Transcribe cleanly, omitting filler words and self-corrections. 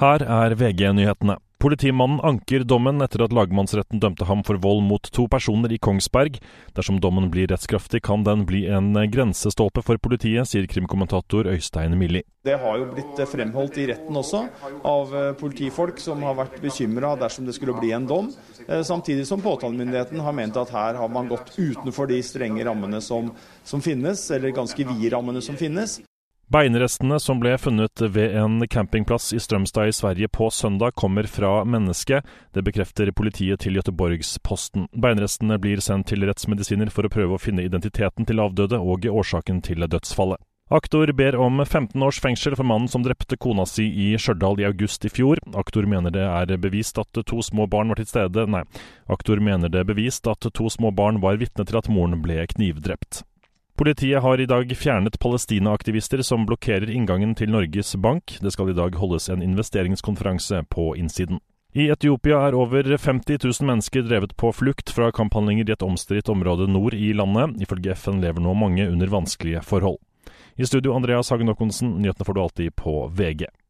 Her VG-nyhetene. Politimannen anker dommen etter at lagmannsretten dømte ham for vold mot 2 personer i Kongsberg. Dersom dommen blir rettskraftig, kan den bli en grensestolpe for politiet, sier krimkommentator Øystein Milli. Det har jo blitt fremholdt i retten også av politifolk som har vært bekymret dersom det skulle bli en dom. Samtidig som påtalemyndigheten har ment at her har man gått utenfor de strenge rammene som finnes, eller ganske vide rammene som finnes. Beinrestene som ble funnet ved en campingplass i Strømstad i Sverige på søndag kommer fra menneske. Det bekrefter politiet til Göteborgs-Posten. Beinrestene blir sendt til rettsmedisiner for å prøve å finne identiteten til avdøde og årsaken til dødsfallet. Aktor ber om 15 års fengsel for mannen som drepte kona si i Stjørdal i august i fjor. Aktor mener det bevist at 2 små barn var til stede. Aktor mener det bevist at 2 små barn var vitne til at moren ble knivdrept. Politiet har i dag fjernet Palestina-aktivister som blokkerer inngangen til Norges Bank. Det skal i dag holdes en investeringskonferanse på innsiden. I Etiopia over 50 000 mennesker drevet på flukt fra kamphandlinger i et omstridt område nord i landet. Ifølge FN lever nå mange under vanskelige forhold. I studio Andreas Hagen Okkonsen, nyhetene får du alltid på VG.